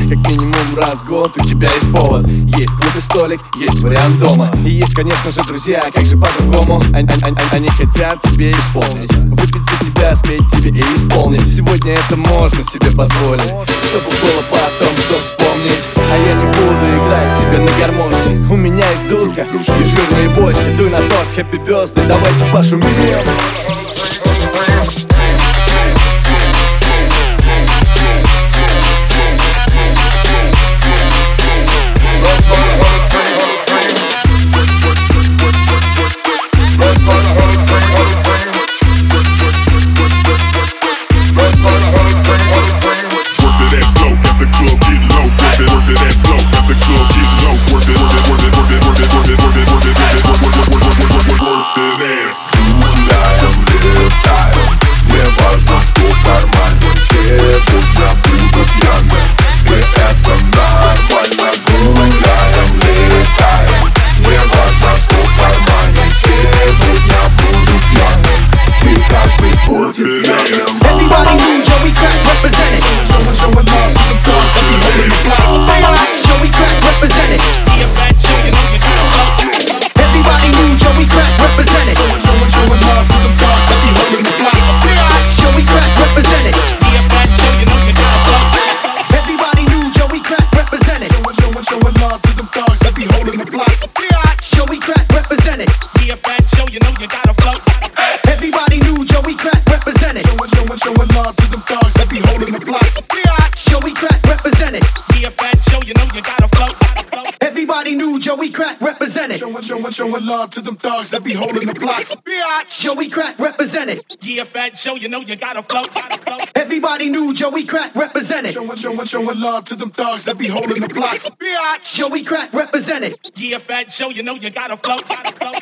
как минимум раз в год у тебя есть повод. Есть клуб и столик, есть вариант дома. И есть, конечно же, друзья, как же по-другому. Они хотят тебе исполнить, выпить за тебя, спеть тебе и исполнить. Сегодня это можно себе позволить, чтобы было потом что вспомнить. А я не буду играть тебе на гармошке. У меня есть дудка и жирные бочки. Дуй на торт, happy birthday, давайте пошумим. Everybody knew Joey Crack represented. Showing love to the dogs that be holding the block. Joey Crack represented. Everybody knew Joey Crack represented. Showing love to the dogs that be holding the block. Joey Crack represented. Everybody knew Joey Crack represented. Showing love to the dogs that be holding the block. Joey Crack represented. Everybody knew Joey Crack represented. Showing love to them thugs that be holding the block. Joey Crack represented. Everybody knew Joey Crack represented. Showing love to them thugs that be holding the blocks. Joey Crack represented. Yeah, Fat Joe, you know you gotta flow. Everybody knew Joey Crack represented. Showing love to them thugs that be holding the blocks. Joey Crack represented. Yeah, Fat Joe, you know you gotta flow.